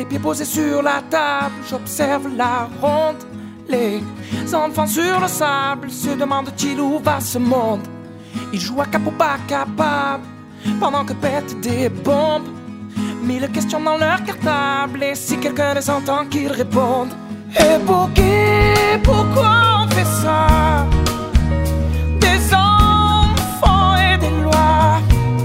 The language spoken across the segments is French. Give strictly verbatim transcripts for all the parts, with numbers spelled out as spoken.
les pieds posés sur la table, j'observe la ronde. Les enfants sur le sable se demandent-ils où va ce monde? Ils jouent à cap ou pas capable pendant que pètent des bombes. Mille questions dans leur cartable, et si quelqu'un les entend qu'ils répondent. Et pour qui, pourquoi on fait ça? Des enfants et des lois.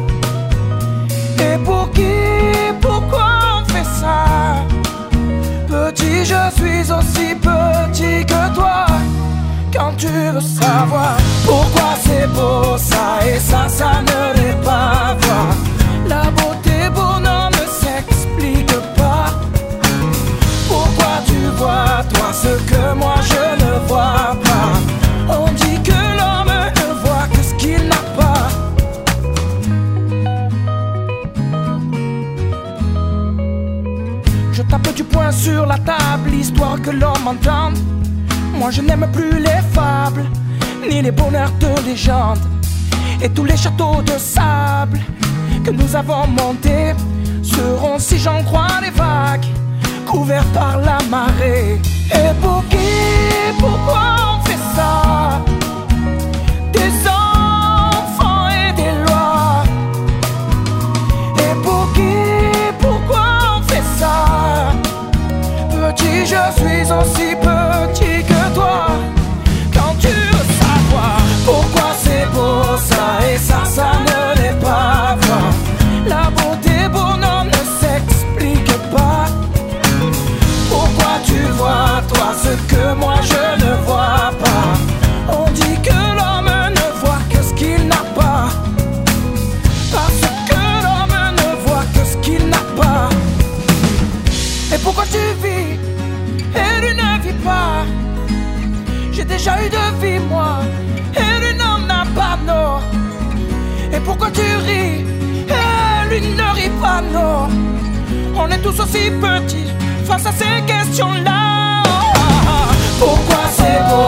Et pour qui, pourquoi on fait ça? Petit, je suis aussi petit que toi. Quand tu veux savoir pourquoi c'est beau ça et ça, ça ne l'est pas. Voir la beauté bonhomme ne s'explique pas. Pourquoi tu vois toi ce que moi je ne vois pas? On dit que l'homme ne voit que ce qu'il n'a pas. Je tape du poing sur la table, histoire que l'homme entende. Moi je n'aime plus les fables, ni les bonheurs de légende. Et tous les châteaux de sable que nous avons montés seront, si j'en crois les vagues, couverts par la marée. Et pour qui, pourquoi on fait ça? Des enfants et des lois. Et pour qui, pourquoi on fait ça? Petit, je suis aussi petit que toi. Quand tu veux savoir pourquoi c'est beau ça et ça, ça ne l'est pas. Voir la beauté bonhomme ne s'explique pas. Pourquoi tu vois toi ce que moi je ne vois pas? On dit que l'homme ne voit que ce qu'il n'a pas. Parce que l'homme ne voit que ce qu'il n'a pas. Et pourquoi tu vis et lui ne vit pas? J'ai déjà eu de vie moi et lui n'en a pas, non. Et pourquoi tu ris et lui ne rit pas, non? On est tous aussi petits face à ces questions-là. Pourquoi c'est beau